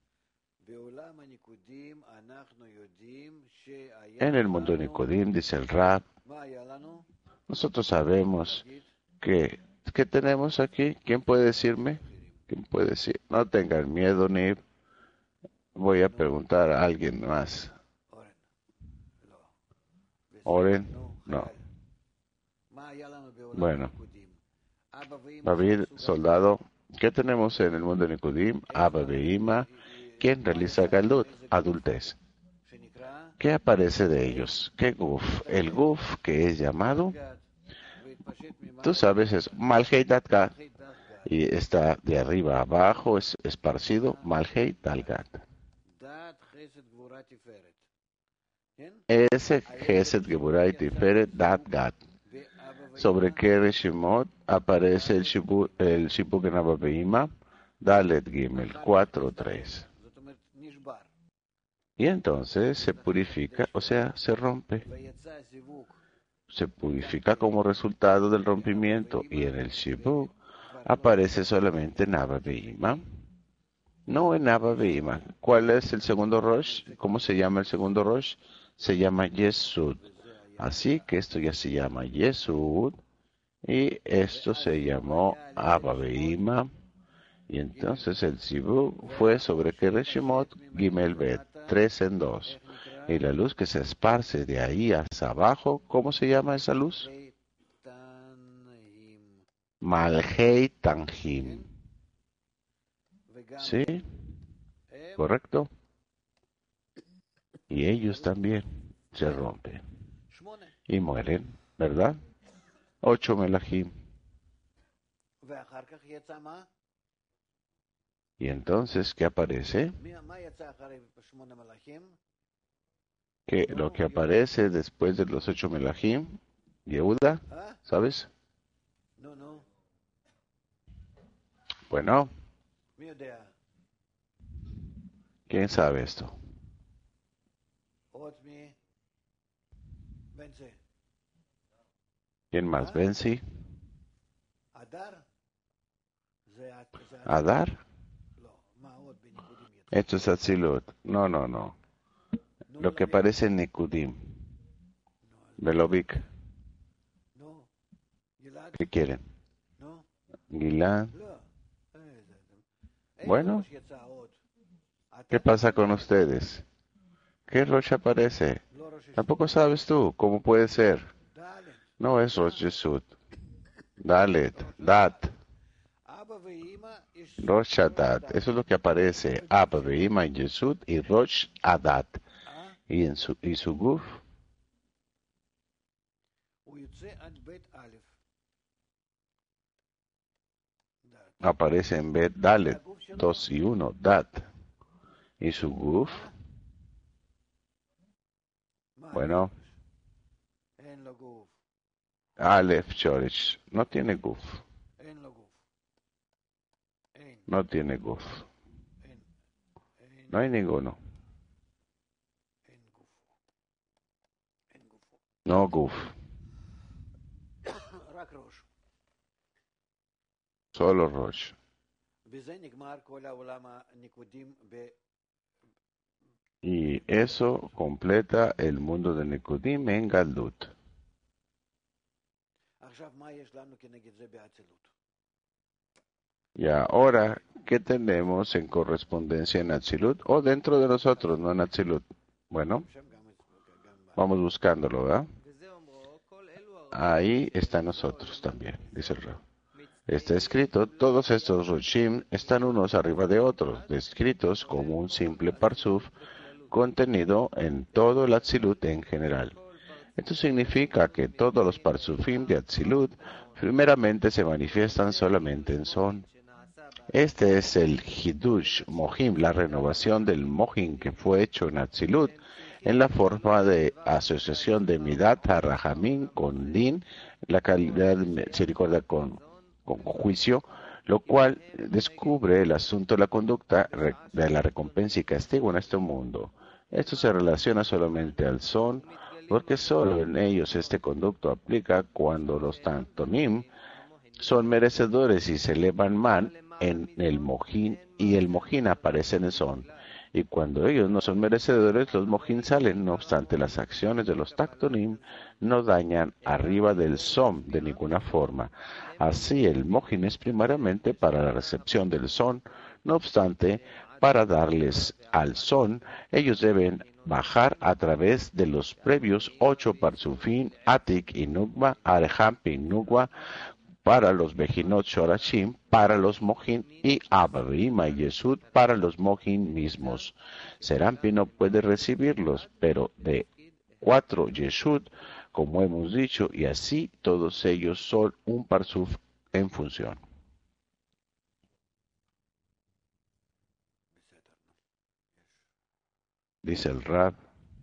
En el mundo de Nicodim, dice el Rab, nosotros sabemos que, ¿qué tenemos aquí? ¿Quién puede decirme? ¿Quién puede decir? No tengan miedo, ni voy a preguntar a alguien más. Oren, no. Bueno, David, soldado, ¿qué tenemos en el mundo de Nicodim? Abba Beima, ¿quién realiza Galut? Adultez. ¿Qué aparece de ellos? ¿Qué guf? El guf que es llamado, tú sabes, es Malhei Datgat y está de arriba a abajo, es esparcido, Malhei Dalgat. Ese Gesed Geburai Tiferet Datgat. Sobre qué Reshimot aparece el Shibuk el Shibuk en Abba Beima, Dalet Gimel cuatro tres. Y entonces se purifica, o sea, se rompe. Se purifica como resultado del rompimiento y en el Shibuk aparece solamente en Abba Beima. No en Abba Beima. ¿Cuál es el segundo Rosh? ¿Cómo se llama el segundo Rosh? Se llama Yesud. Así que esto ya se llama Yesud y esto se llamó Abba Beima. Y entonces el Shibuk fue sobre Kereshimot Gimel Bet, tres en dos. Y la luz que se esparce de ahí hacia abajo, ¿cómo se llama esa luz? Malhei Tanjim. ¿Sí? ¿Correcto? Y ellos también se rompen y mueren, ¿verdad? Ocho Melahim. Y entonces, ¿qué aparece? Que lo que aparece después de los ocho Melahim, Yehuda, ¿sabes? Bueno, ¿quién sabe esto? ¿Quién más? ¿Benzi? ¿Adar? Esto es Atzilut. No, no, no. Lo que aparece en Nikudim. Belovik. ¿Qué quieren? Gilad. Bueno, ¿qué pasa con ustedes? ¿Qué Rosh aparece? Tampoco sabes tú cómo puede ser. No es Rosh Yesud. Dalet, Dat. Rosh Adat. Eso es lo que aparece. Abba, Beima, Yesud y Rosh Adat. Y en su, y su guf. Aparece en Bet Dalet, dos y uno, Dat. Y su guf. Bueno. Aleph Chorich. No tiene guf. No tiene guf. No hay ninguno. No guf. solo Rosh. Y eso completa el mundo de Nikudim en Galut. Y ahora, ¿qué tenemos en correspondencia en Atzilut? O dentro de nosotros, no en Atzilut. Bueno, vamos buscándolo, ¿verdad? Ahí está nosotros también, dice el Rab. Está escrito, todos estos Roshim están unos arriba de otros, descritos como un simple parsuf contenido en todo el Atzilut en general. Esto significa que todos los parsufim de Atzilut primeramente se manifiestan solamente en Son. Este es el Hidush Mohim, la renovación del Mohim que fue hecho en Atzilut, en la forma de asociación de Midat HaRahamim con Din, la calidad de misericordia con, con juicio, lo cual descubre el asunto de la conducta de la recompensa y castigo en este mundo. Esto se relaciona solamente al Son, porque solo en ellos este conducto aplica cuando los Tantonim son merecedores y se elevan man en el Mojín y el Mojín aparece en el Son. Y cuando ellos no son merecedores, los Mojín salen. No obstante, las acciones de los Taktonim no dañan arriba del Son de ninguna forma. Así, el Mojín es primariamente para la recepción del Son. No obstante, para darles al Son, ellos deben bajar a través de los previos ocho Parsufim, Atik y Nugba, Arejampi y Nugba, para los Bejinot Shorashim, para los Mojín, y Ababima y Yesud para los Mojín mismos. Serampi no puede recibirlos, pero de cuatro Yesud, como hemos dicho, y así todos ellos son un Parsuf en función. Dice el Rab.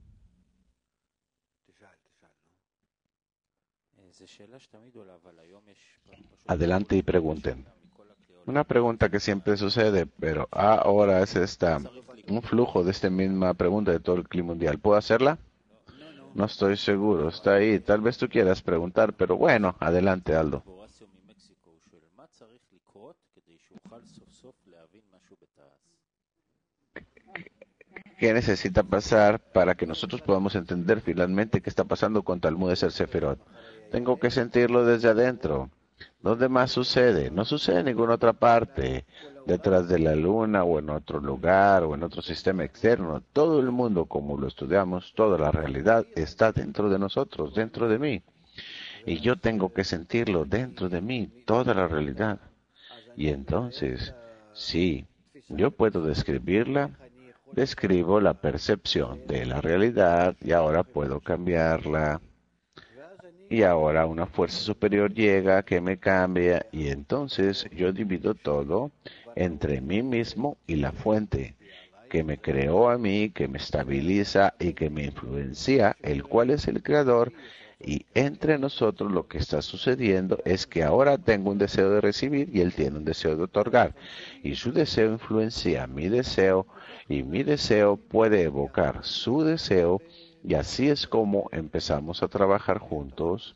Adelante y pregunten. Una pregunta que siempre sucede, pero ahora es esta, un flujo de esta misma pregunta de todo el clima mundial. ¿Puedo hacerla? No estoy seguro, está ahí. Tal vez tú quieras preguntar, pero bueno, adelante, Aldo. ¿Qué necesita pasar para que nosotros podamos entender finalmente qué está pasando con Talmud Eser Seferot? Tengo que sentirlo desde adentro. ¿Dónde más sucede? No sucede en ninguna otra parte, detrás de la luna o en otro lugar o en otro sistema externo. Todo el mundo, como lo estudiamos, toda la realidad está dentro de nosotros, dentro de mí. Y yo tengo que sentirlo dentro de mí, toda la realidad. Y entonces, sí, yo puedo describirla, describo la percepción de la realidad y ahora puedo cambiarla. Y ahora una fuerza superior llega que me cambia y entonces yo divido todo entre mí mismo y la fuente que me creó a mí, que me estabiliza y que me influencia, el cual es el creador. Y entre nosotros lo que está sucediendo es que ahora tengo un deseo de recibir y él tiene un deseo de otorgar. Y su deseo influencia mi deseo y mi deseo puede evocar su deseo. Y así es como empezamos a trabajar juntos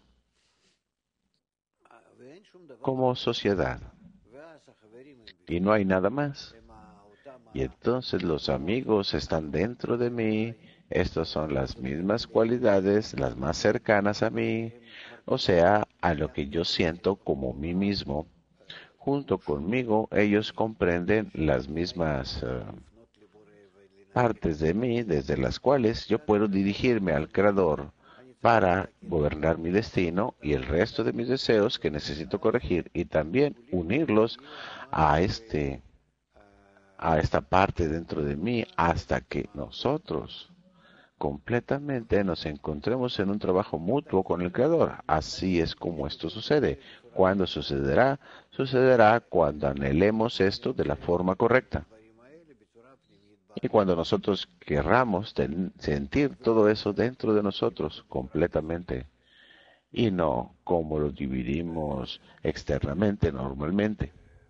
como sociedad. Y no hay nada más. Y entonces los amigos están dentro de mí. Estas son las mismas cualidades, las más cercanas a mí, o sea, a lo que yo siento como mí mismo. Junto conmigo, ellos comprenden las mismas uh, partes de mí desde las cuales yo puedo dirigirme al Creador para gobernar mi destino y el resto de mis deseos que necesito corregir y también unirlos a este a esta parte dentro de mí hasta que nosotros completamente nos encontremos en un trabajo mutuo con el Creador. Así es como esto sucede. ¿Cuándo sucederá? Sucederá cuando anhelemos esto de la forma correcta. Y cuando nosotros querramos ten, sentir todo eso dentro de nosotros completamente y no como lo dividimos externamente normalmente.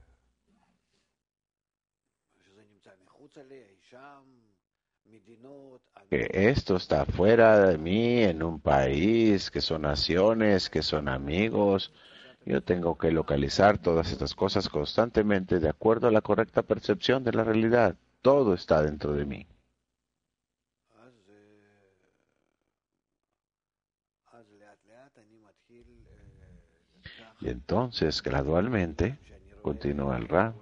Que esto está fuera de mí, en un país, que son naciones, que son amigos, Yo tengo que localizar todas estas cosas constantemente de acuerdo a la correcta percepción de la realidad. Todo está dentro de mí. Y entonces, gradualmente, continúa el Ra,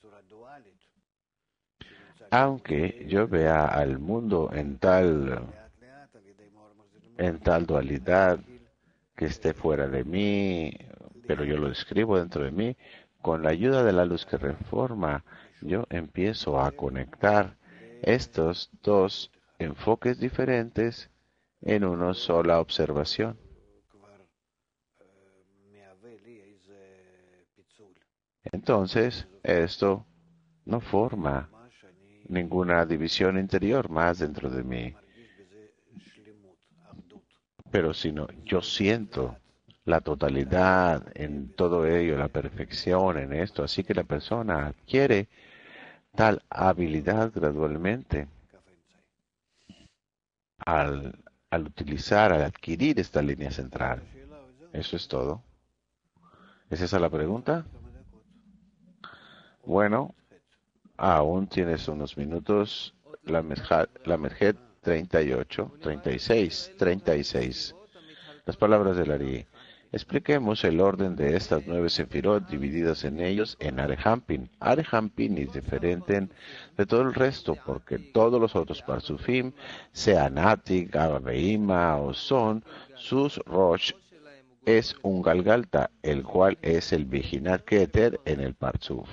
aunque yo vea al mundo en tal, en tal dualidad que esté fuera de mí, pero yo lo escribo dentro de mí, con la ayuda de la luz que reforma, yo empiezo a conectar estos dos enfoques diferentes en una sola observación. Entonces, esto no forma ninguna división interior más dentro de mí, pero sino yo siento la totalidad en todo ello, la perfección en esto, así que la persona adquiere tal habilidad gradualmente al, al utilizar, al adquirir esta línea central. Eso es todo. ¿Es esa la pregunta? Bueno, aún tienes unos minutos. La Merjat, la Merjet treinta y ocho, treinta y seis, treinta y seis. Las palabras del Ari. Expliquemos el orden de estas nueve sefirot divididas en ellos en Arehampin. Arehampin es diferente de todo el resto porque todos los otros parsufim, sean Atik, Ababeima o Son, sus Rosh es un Galgalta, el cual es el Bijinat Keter en el parsuf.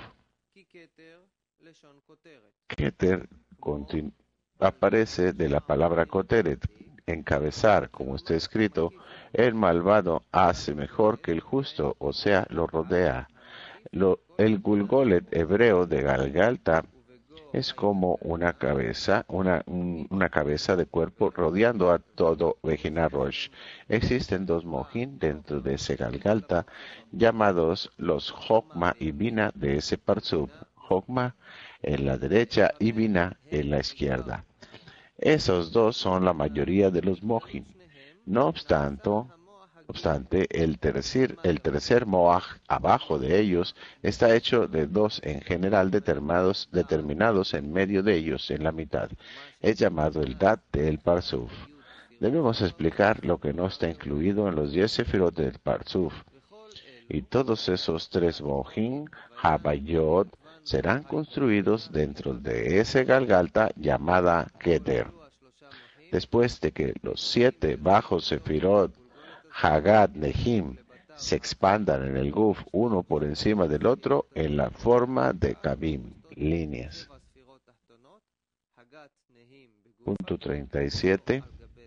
Keter aparece de la palabra Koteret, encabezar, como está escrito, el malvado hace mejor que el justo, o sea, lo rodea. Lo, el Gulgolet hebreo de Galgalta es como una cabeza, una, un, una cabeza de cuerpo rodeando a todo Vejina Rosh. Existen dos mojín dentro de ese Galgalta, llamados los Jokma y Bina de ese Parsub. Jokma en la derecha y Bina en la izquierda. Esos dos son la mayoría de los mojín. No obstante, obstante el tercer, el tercer moaj abajo de ellos está hecho de dos en general determinados, determinados en medio de ellos, en la mitad. Es llamado el Dat del Parsuf. Debemos explicar lo que no está incluido en los diez sefirot del Parsuf. Y todos esos tres mojín, Habayot, serán construidos dentro de ese Galgalta llamada Keter. Después de que los siete bajos sefirot Hagat Nehim se expandan en el Guf uno por encima del otro en la forma de Kavim, líneas. Punto treinta y siete.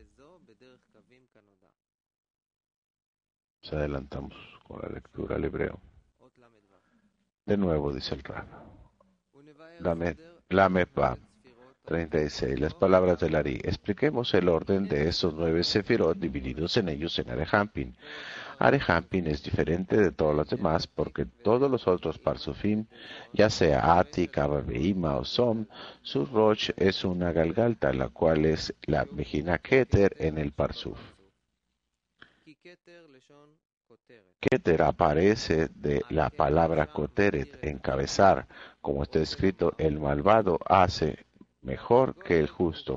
Nos adelantamos con la lectura al hebreo. De nuevo dice el Rab. La Mepa. treinta y seis. Las palabras del Ari. Expliquemos el orden de estos nueve sefirot divididos en ellos en Arehampin. Arehampin es diferente de todos los demás porque todos los otros parsufim, ya sea Atik, Ababeima o Som, su Rosh es una Galgalta, la cual es la Vejina Keter en el parsuf. Keter aparece de la palabra Koteret, encabezar, como está escrito, el malvado hace mejor que el justo.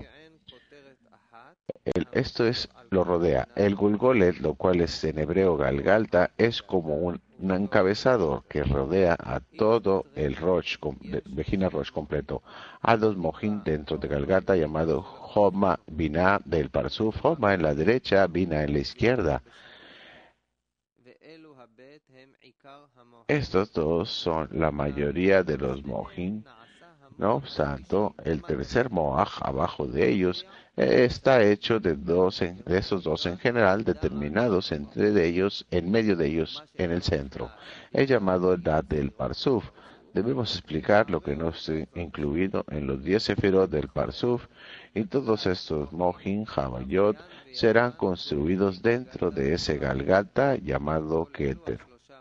El, esto es, lo rodea. El Gulgolet, lo cual es en hebreo Galgalta, es como un, un encabezador que rodea a todo el Rosh, Vejina Rosh completo, a dos mojín dentro de Galgalta llamado Homa Binah del Parsuf, Homa en la derecha, Binah en la izquierda. Estos dos son la mayoría de los mojín. No obstante, el tercer moaj abajo de ellos está hecho de, dos en, de esos dos en general determinados entre de ellos, en medio de ellos, en el centro. Es llamado el Dat del Parsuf. Debemos explicar lo que no está incluido en los diez sefirot del Parsuf, y todos estos mojín Habayot serán construidos dentro de ese Galgalta llamado Keter.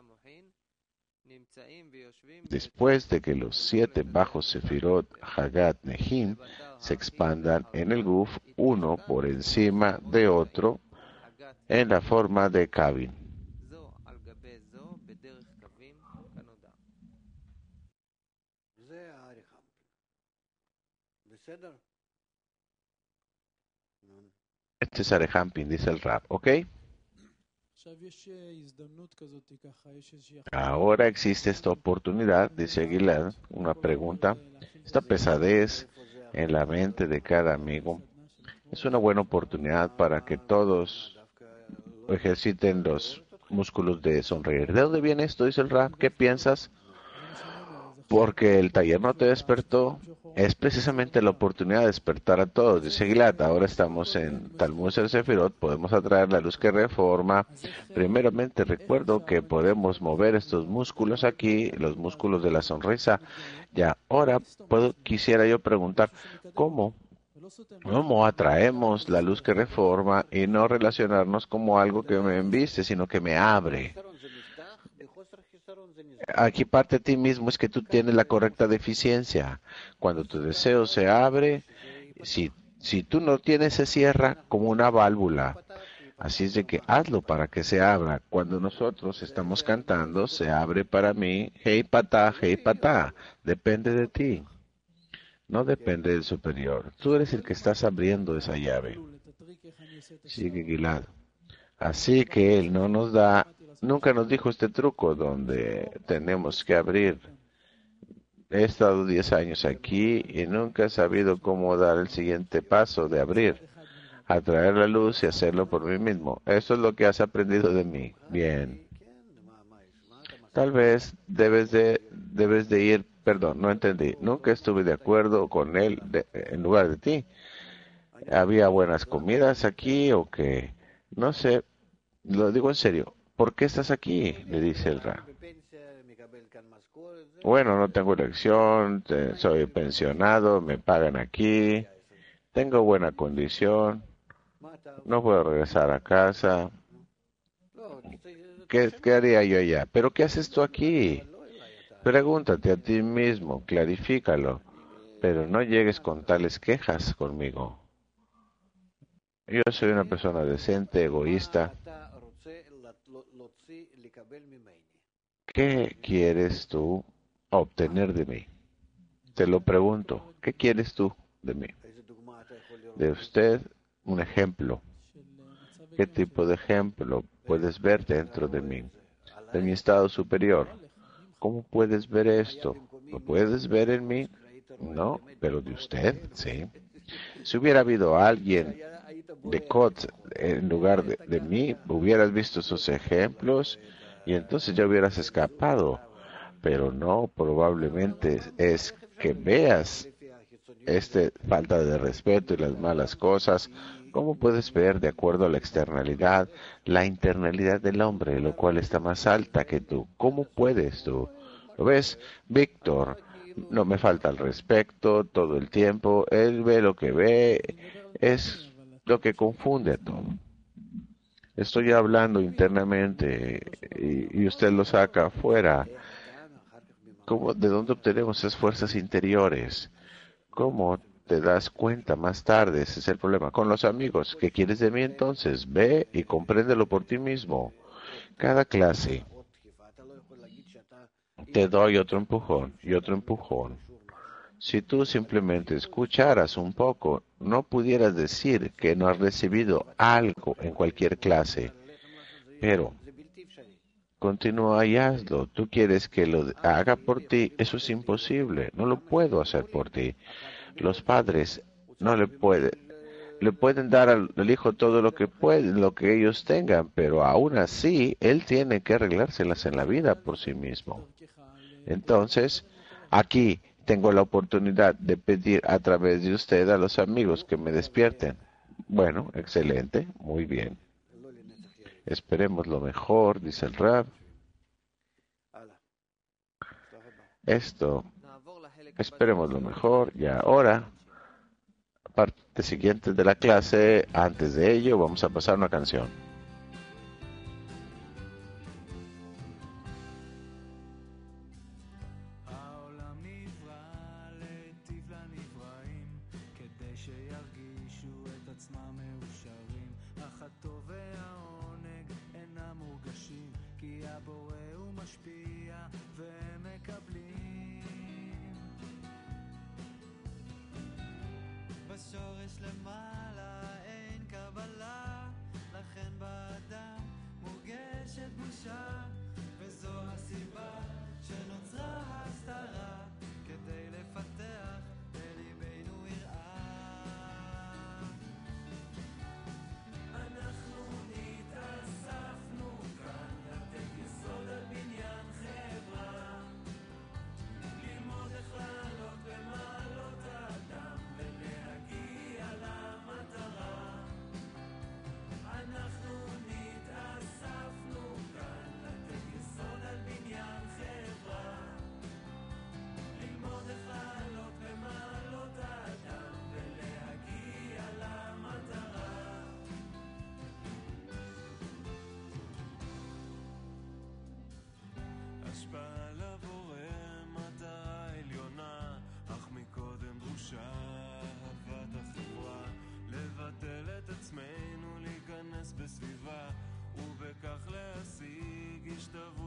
Después de que los siete bajos sefirot Hagat Nehim se expandan en el Guf uno por encima de otro en la forma de Kavim. Este es Arehampin, dice el Rab, ¿ok? Ahora existe esta oportunidad, dice Gilad, una pregunta, esta pesadez en la mente de cada amigo. Es una buena oportunidad para que todos ejerciten los músculos de sonreír. ¿De dónde viene esto? Dice el Rab. ¿Qué piensas? Porque el taller no te despertó. Es precisamente la oportunidad de despertar a todos. Dice Gilad, ahora estamos en Talmud el Sefirot, podemos atraer la luz que reforma. Primeramente recuerdo que podemos mover estos músculos aquí, los músculos de la sonrisa. Ya, ahora puedo, quisiera yo preguntar, ¿cómo? ¿Cómo atraemos la luz que reforma y no relacionarnos como algo que me embiste, sino que me abre? Aquí parte de ti mismo es que tú tienes la correcta deficiencia. Cuando tu deseo se abre, si, si tú no tienes, se cierra como una válvula. Así es de que hazlo para que se abra. Cuando nosotros estamos cantando, se abre para mí. Hey patá, hey patá. Depende de ti. No depende del superior. Tú eres el que estás abriendo esa llave. Sigue Gilad. Así que él no nos da, nunca nos dijo este truco donde tenemos que abrir. He estado diez años aquí y nunca he sabido cómo dar el siguiente paso de abrir, atraer la luz y hacerlo por mí mismo. Eso es lo que has aprendido de mí. Bien. Tal vez debes de, debes de ir, perdón, no entendí. Nunca estuve de acuerdo con él de- en lugar de ti. ¿Había buenas comidas aquí o qué? No sé, lo digo en serio. ¿Por qué estás aquí? Le dice el Ra. Bueno, no tengo elección, te- soy pensionado, me pagan aquí, tengo buena condición, no puedo regresar a casa. ¿Qué, qué haría yo allá? ¿Pero qué haces tú aquí? Pregúntate a ti mismo, clarifícalo, pero no llegues con tales quejas conmigo. Yo soy una persona decente, egoísta. ¿Qué quieres tú obtener de mí? Te lo pregunto, ¿qué quieres tú de mí? De usted, un ejemplo. ¿Qué tipo de ejemplo puedes ver dentro de mí? De mi estado superior. ¿Cómo puedes ver esto? ¿Lo puedes ver en mí? No, pero de usted, sí. Si hubiera habido alguien de Kot en lugar de, de mí, hubieras visto esos ejemplos y entonces ya hubieras escapado. Pero no, probablemente es que veas esta falta de respeto y las malas cosas. ¿Cómo puedes ver de acuerdo a la externalidad, la internalidad del hombre, lo cual está más alta que tú? ¿Cómo puedes tú? ¿Lo ves? Víctor, no me falta el respeto todo el tiempo. Él ve lo que ve, es lo que confunde a todo. Estoy hablando internamente y, y usted lo saca afuera. ¿Cómo, de dónde obtenemos esas fuerzas interiores? ¿Cómo te das cuenta más tarde? Ese es el problema. Con los amigos, ¿qué quieres de mí entonces? Ve y compréndelo por ti mismo. Cada clase te doy otro empujón y otro empujón. Si tú simplemente escucharas un poco, no pudieras decir que no has recibido algo en cualquier clase. Pero continúa y hazlo. Tú quieres que lo haga por ti. Eso es imposible. No lo puedo hacer por ti. Los padres no le pueden, le pueden dar al, al hijo todo lo que pueden, lo que ellos tengan, pero aún así él tiene que arreglárselas en la vida por sí mismo. Entonces, aquí tengo la oportunidad de pedir a través de usted a los amigos que me despierten. Bueno, excelente, muy bien. Esperemos lo mejor, dice el Rab. Esto, esperemos lo mejor. Y ahora, parte siguiente de la clase, antes de ello, vamos a pasar una canción. בשורש למעלה אין קבלה, לכן באדם מורגשת בושה, וזו הסיבה שנוצרה הסתרה, כדי לפתח בליבנו יראה. אנחנו נתאספנו כאן לתת יסוד על בניין חברה, ללמוד איך לעלות במעלות האדם ולהגיע למטרה. אנחנו נתאספנו כאן לתת יסוד על בניין חברה, ללמוד איך לעלות במעלות האדם ולהגיע למטרה. השפעה לבורא מטרה עליונה, אך מקודם דרושה אהבת החברה, לבטל את עצמנו, להיכנס בסביבה, ובכך להשיג השתוות